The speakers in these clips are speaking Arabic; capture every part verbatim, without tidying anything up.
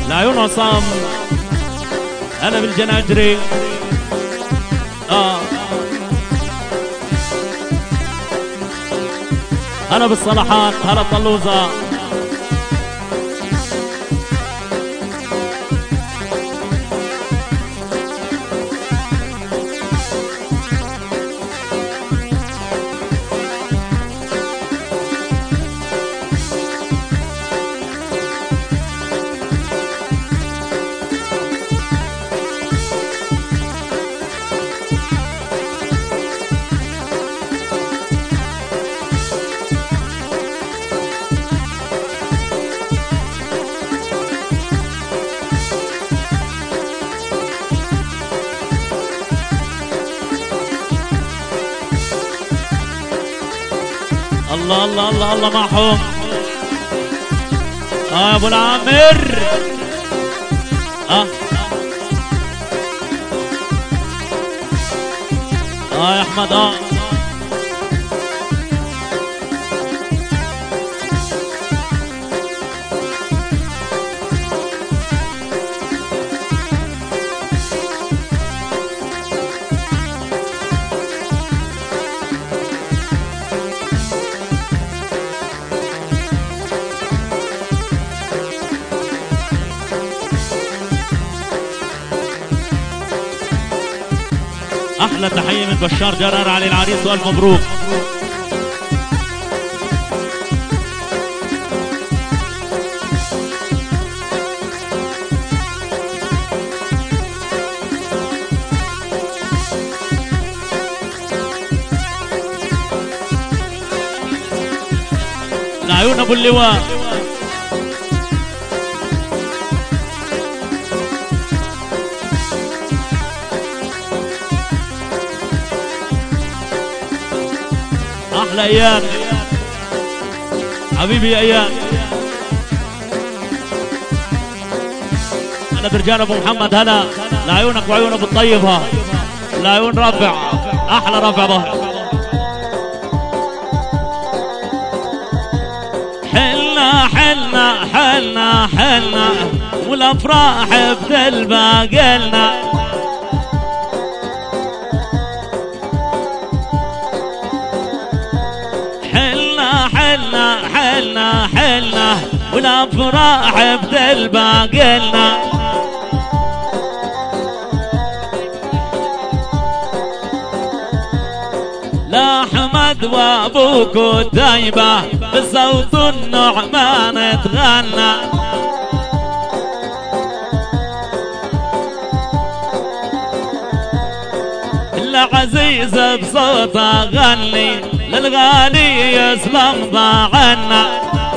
لعيون عصام، هلا بالجناجري. اه هلا بالصلاحات، هلا طلوزة. الله الله الله الله معهم. اه يا ابو العامر. اه اه يا احمد. اه احلى تحيه من بشار جرار علي العريس، والف مبروك. لعيون ابو اللواء. احلى ايام حبيبي يا ايام. انا برجال ابو محمد. هلا لعيونك وعيون ابو الطيب. ها لعيون رافع، احلى رافع ظهر. حلنا حلنا حلنا حلنا والافراح بدل باقلنا. حلنا حلنا حلنا والافراح بدل باقلنا. لا احمد وابوك الدايبه بالصوت النعمان تغنى. العزيز بصوته غني للغالي يسلم ضاعنا.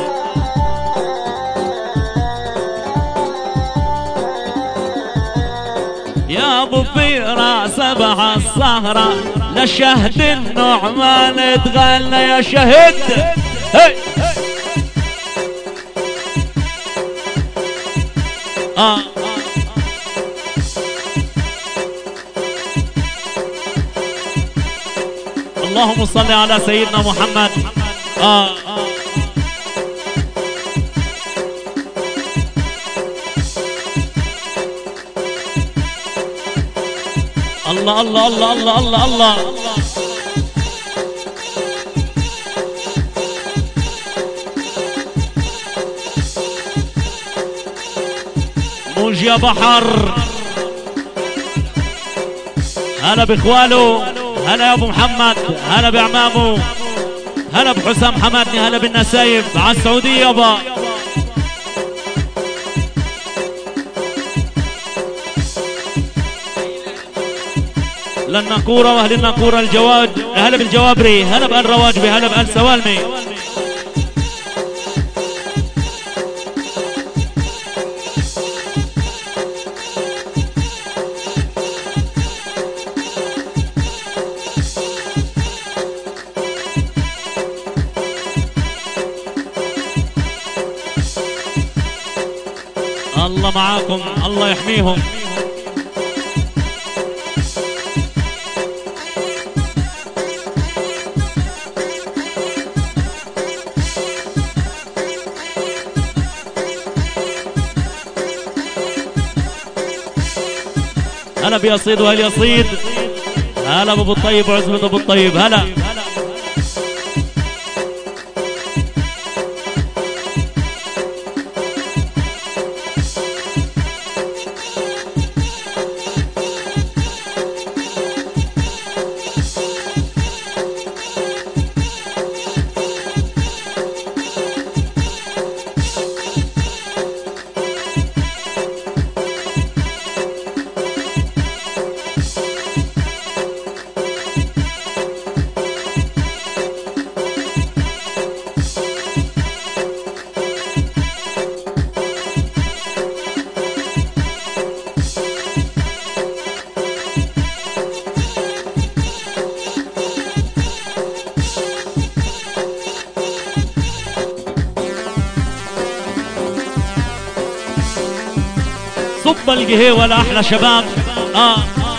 يا ابو في راس بها السهرة لشهد النعمان تغنى. يا شهد هي آه. اللهم صل على سيدنا محمد. آه. آه. الله الله الله الله الله الله. موج يا بحر. هلا باخواله، هلا يا ابو محمد، هلا بعمامه، هلا بحسام حمادني، هلا بالنسايف على السعوديه يابا. للناقوره واهل الناقوره الجواد، هلا بالجوابري، هلا بال رواجبي، هلا بال سوالمي. الله معاكم، الله يحميهم. هلا بيصيد وهل يصيد. هلا بابو الطيب وعزبة ابو الطيب. هلا صب القهوة لأحلى شباب. آه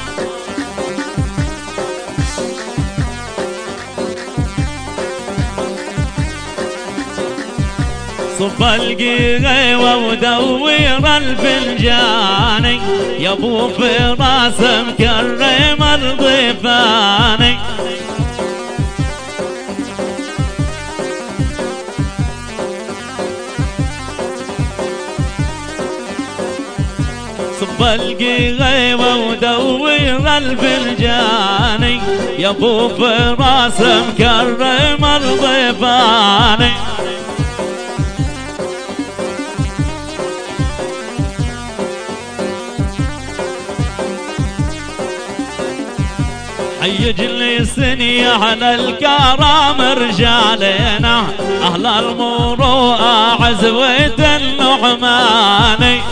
صب القهوة ودور الفنجاني يا ابو فراس مكرم الضيفاني. صب القهوة ودور الفنجاني يا ابو فراس مكرم الضيفاني. حي جلسني على الكرام رجالنا أهل المروءة عزوة النعماني.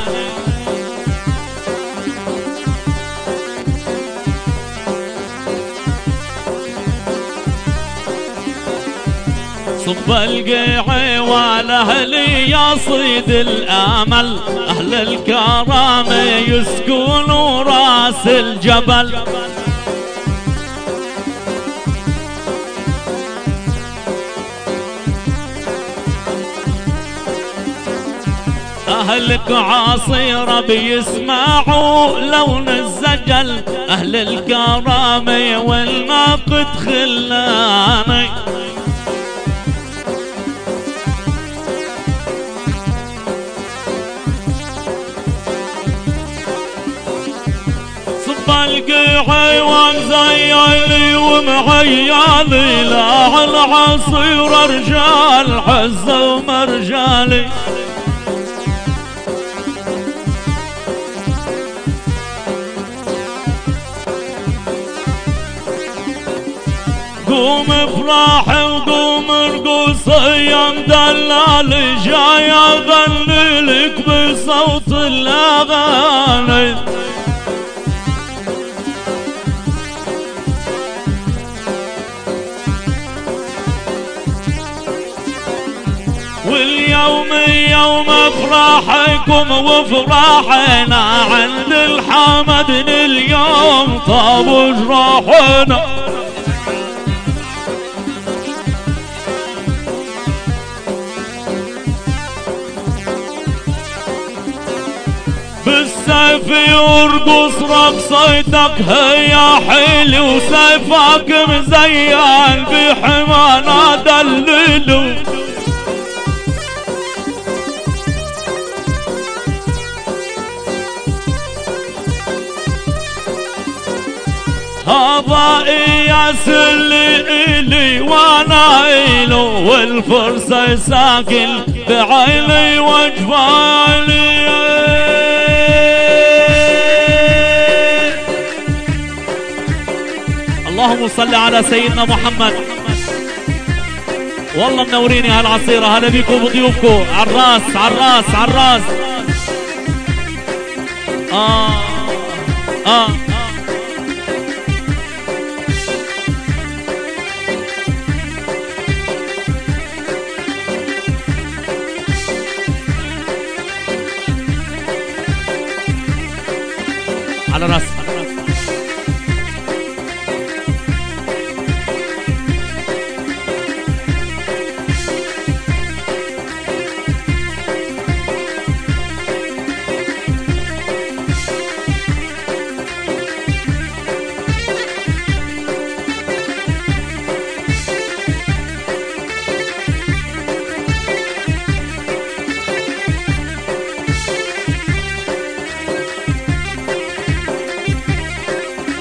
صب القهوة لأهلي يصيد الأمل أهل الكرام يسكنوا راس الجبل. أهلك عصيرة بيسمعوا لون الزجل أهل الكرامة والناقد خلاني. صب القهوة مزيلي ومعيالي لا العصيرة رجال حزة ومرجالي. قوم افرح وقوم ارقص يا مدلالي جاي اغني لك بصوت الاغاني. واليوم يوم افراحكم وافراحنا عند الحمد اليوم طاب جراحنا. بالسيف يرقص رقصيتك هيا حيلي وسيفك مزين بحمانا دللو. هذا إياس اللي إلي وانا إلو والفرصة ساكن بعيني وجفاني. اللهم صل على سيدنا محمد. والله منورين يا هالعصيرة. هلا بيكم وبضيوفكم عالراس عالراس عالراس. آه آه على راس.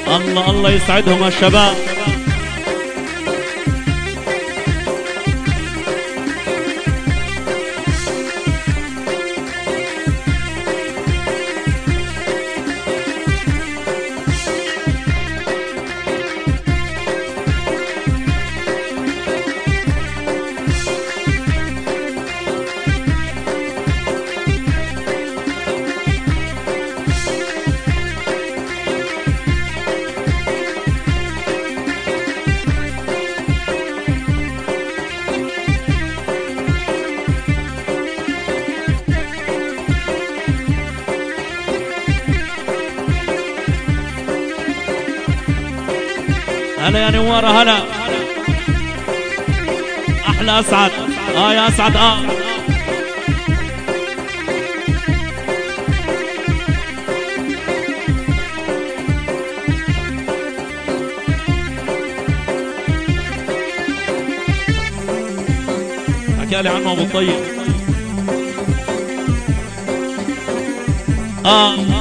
الله الله يسعدهم الشباب. هلا يا نوارة هلا. احلى اسعد. اه يا اسعد. اه حكالي عنه ابو الطيب. اه